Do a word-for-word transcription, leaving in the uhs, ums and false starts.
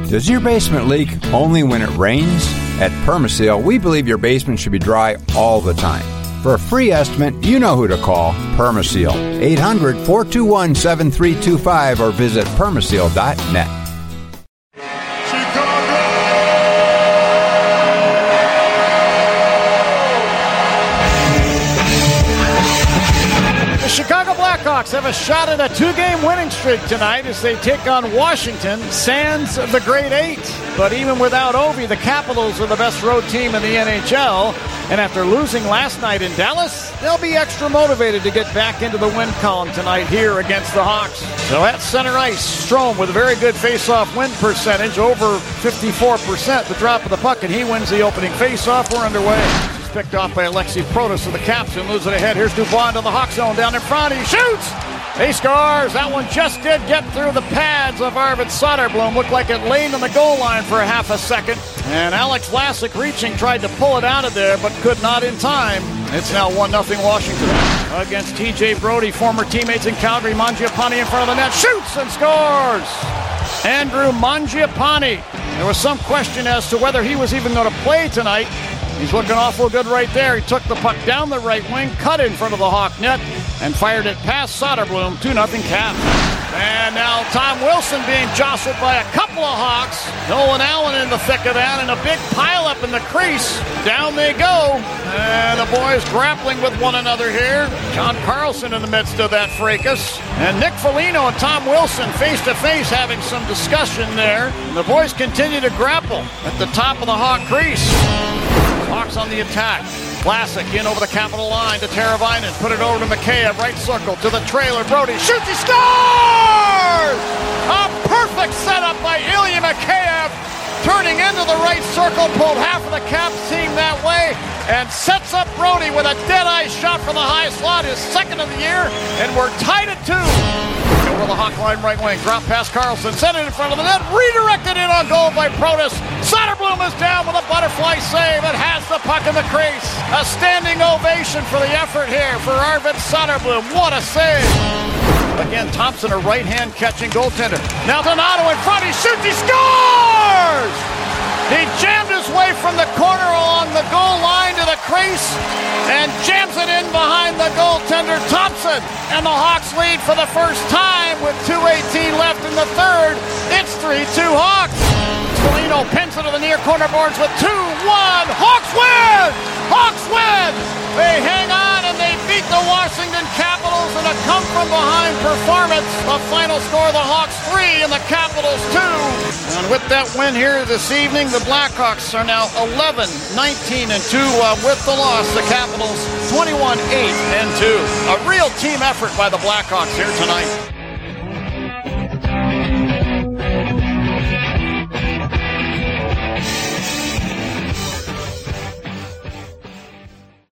Does your basement leak only when it rains? At Permaseal, we believe your basement should be dry all the time. For a free estimate, you know who to call. Permaseal. eight hundred, four two one, seven three two five or visit permaseal dot net. Chicago Blackhawks have a shot at a two-game winning streak tonight as they take on Washington, sans the Great Eight. But even without Ovi, the Capitals are the best road team in the N H L. And after losing last night in Dallas, they'll be extra motivated to get back into the win column tonight here against the Hawks. So at center ice, Strome with a very good face-off win percentage, over fifty-four percent, the drop of the puck, and he wins the opening face-off. We're underway. Picked off by Alexi Protas of the Caps and loses it ahead. Here's Dubois to the Hawk zone down in front. He shoots! He scores! That one just did get through the pads of Arvid Soderblom. Looked like it laid on the goal line for a half a second. And Alex Vlasic reaching tried to pull it out of there but could not in time. It's now one nothing Washington. Against T J Brody, former teammates in Calgary. Mangiapane in front of the net. Shoots and scores! Andrew Mangiapane. There was some question as to whether he was even going to play tonight. He's looking awful good right there. He took the puck down the right wing, cut in front of the Hawk net, and fired it past Soderblom. two nothing Caps. And now Tom Wilson being jostled by a couple of Hawks. Nolan Allen in the thick of that, and a big pileup in the crease. Down they go. And the boys grappling with one another here. John Carlson in the midst of that fracas. And Nick Foligno and Tom Wilson face to face having some discussion there. And the boys continue to grapple at the top of the Hawk crease. Hawks on the attack. Vlasic in over the Capital line to Teravainen. Put it over to Mikheyev. Right circle to the trailer. Brody shoots. He scores! A perfect setup by Ilya Mikheyev. Turning into the right circle. Pulled half of the Caps team that way. And sets up Brody with a dead-eye shot from the high slot. His second of the year. And we're tied at two. Over the Hawk line right wing. Drop past Carlson. Sent it in front of the net. Redirected in on goal by Protas. Soderblom is down with a butterfly save. It has the puck in the crease. A standing ovation for the effort here for Arvid Soderblom. What a save. Again, Thompson, a right-hand catching goaltender. Now Donato in front. He shoots. He scores! He jammed his way from the corner along the goal line to the crease and jams it in behind the goaltender Thompson. And the Hawks lead for the first time with two eighteen left in the third. It's three two Hawks. Foligno pins it to the near corner boards with two one. Hawks win! Hawks win! They hang on and they beat the Washington Capitals in a come-from-behind performance. The final score, the Hawks three and the Capitals two. And with that win here this evening, the Blackhawks are now eleven, nineteen, and two. Uh, with the loss, the Capitals twenty-one, eight, and two. A real team effort by the Blackhawks here tonight.